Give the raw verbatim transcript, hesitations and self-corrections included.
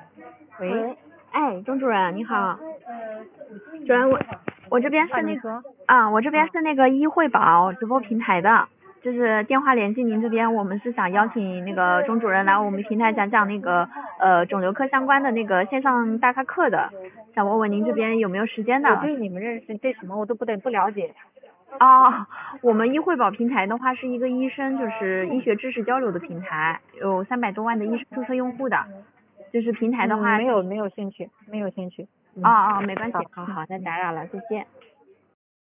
喂， 哎，钟主任你好。主任，我我这边是那个啊，我这边是那个医惠宝直播平台的，就是电话联系您这边，我们是想邀请那个钟主任来我们平台讲讲那个呃肿瘤科相关的那个线上大咖课的，想问问您这边有没有时间的？ 我对你们认识这什么我都不得不了解。 哦，我们医惠宝平台的话是一个医生就是医学知识交流的平台，有三百多万的医生注册用户的，就是平台的话。 嗯、没有没有兴趣，没有兴趣。 哦哦，没关系。 好好好， 好，那打扰了，再见。